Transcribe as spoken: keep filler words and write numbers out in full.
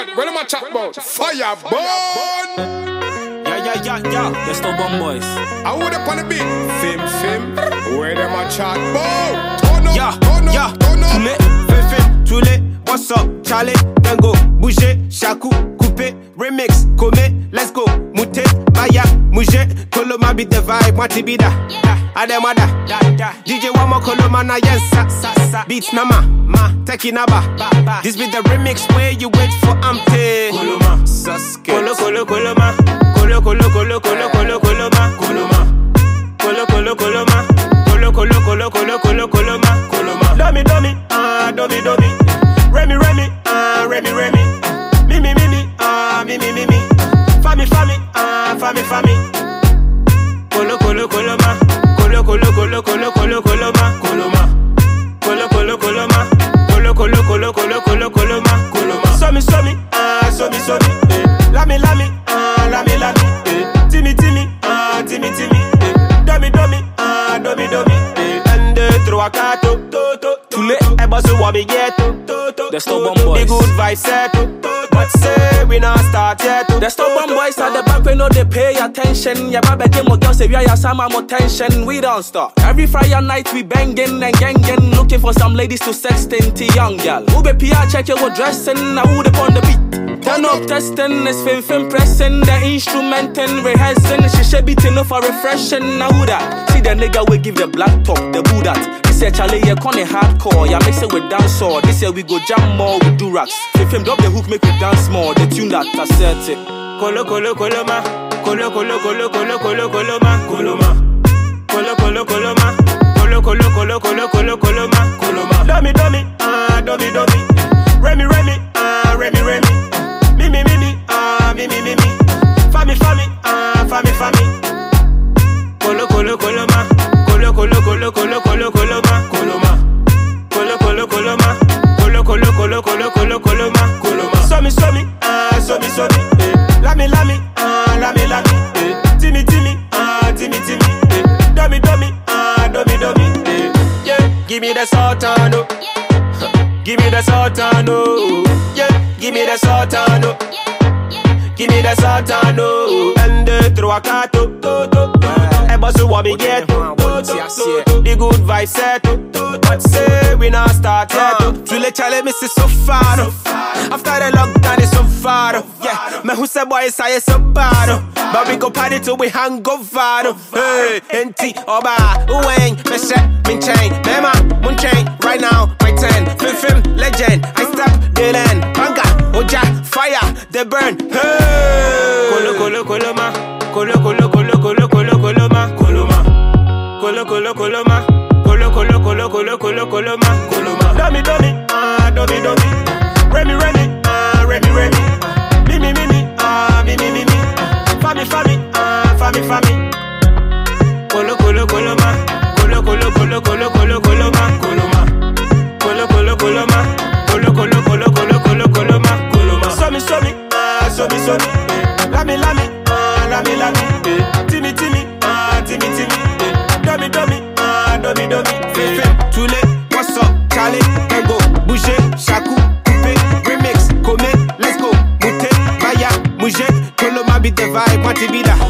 What am I chat about? Fire burn. Yeah, yeah, yeah, yeah. The Stubborn Boys. I would up on the beat. Fim, fim. Where them a chat about? Turn up, Yeah, turn up, yeah. turn up. Too late, fim, fim. Too late. What's up, Charlie? Then go. Bouger, Shaku, Coupé, Remix, Come, let's go. Mute, Baya, Mouge, Coloma beat the vibe, Matibida. Ademada, D J Wamo Coloma na yensa, Beats Nama, Ma, Teki Naba. This be the remix where you wait for Amte. Coloma, Sasuke. Colo, Colo, Coloma. Colo, Colo, Colo, Colo, Colo, Coloma. Coloma. Colo, Colo, Coloma. Colo, Colo, Colo, Colo, Colo, Coloma. Coloma. Dummy, dummy, ah, dummy, dummy. Remy, Remy, ah, Remy, Remy. Mimi, Mimi, ah, Mimi, Mimi. Fami, Fami, ah, Fami, Fami. Colo, Colo, Coloma. Colo, Colo, Colo, Colo, Colo, Coloma. Coloma. Colo, Colo, Coloma. Colo, Colo, Colo, Colo, Colo, Coloma. Coloma. Somi, Somi, ah, Somi, Somi. Eh. Lami, Lami, ah, Lami, Lami. Eh. Timmy, Timmy, ah, Timmy, Timmy. Eh. Dummy, Dummy, ah, Dummy, Dummy. Eh. And uh, throw a car to, to, to. Too late, I boss who want me get to. The Stubborn Boys. The good vibes set. But say we not start yet. The Stubborn Boys at the back, we know they pay attention. Yeah, baby, them girls say we are some more tension. We don't stop. Every Friday night we banging and ganging, looking for some ladies to sexting to young gal. Who be P R check your dressing, now who they on the beat. Turn up testing, it's fin fin pressing, the instrumenting, rehearsing. She should be tin for refreshing. Now who that? See the nigga we give the black top, the boo that. This year Charlie, you call it hardcore. Yeah, mix it with dancehall. This year we go jam more with do racks. If him drop the hook, make we dance more. The tune that I set it. Colo, Colo, Coloma. Colo, Colo, Colo, Colo, Colo, Coloma. Coloma. Colo, Colo, Coloma. Colo, Colo, Colo, Colo, Colo, Coloma. Coloma. Dummy, dummy, ah, dummy, dummy. Remy, Remy, ah, Remy, Remy. Mimi, Mimi, ah, Mimi, Mimi. Fami, Fami, ah, Fami, Fami. Colo, Colo, Coloma. Colo, Colo, Colo, Colo, Colo, Coloma. Coloma. Colo, Colo, Coloma. Colo, Colo, Colo, Colo, Colo, Coloma. Coloma. Somi, Somi, ah, Somi, Somi. Eh. Lami, Lami, ah, Lami, Lami. Eh. Timmy, Timmy, ah, Timmy, Timmy. Eh. Dummy, Dummy, ah, Dummy, Dummy. Eh. Yeah, give me the sultano. Give me the sultano. Yeah, give me the sultano. Give me the sultano. And uh, throw a car to, to, to, to. I boss who want me get to, to, to, to. The good vibe set. But say we not start yet. Tu le chale me so far. After the lockdown it's so far. Yeah, me who say boy say so bad. But we go party till we hang over. Hey, enti oba uweng me set min chain. Mema mun chain right now my ten. Fim fim legend. I step Dylan banga oja fire they burn. Hey, colo colo coloma. Colo colo colo colo colo coloma. Coloma. Colo colo coloma. Colo colo colo colo colo coloma. Coloma. Dummy dummy ah dummy dummy. Remy Remy ah Remy Remy. Mimi Mimi ah Mimi Mimi. Fami Fami ah Fami Fami. Colo colo coloma. Colo colo colo colo colo coloma. Coloma. Colo colo coloma. Colo colo colo colo colo coloma. Coloma. Somi somi ah somi somi. Lami lami ah lami lami. Timmy Timmy ah Timmy Timmy. Dummy dummy ah dummy dummy. Fefe Tule what's up Charlie Ego Bouger Shaku Coupé Remix Come let's go Mute Baya Mouge Coloma beat the vibe Matibida.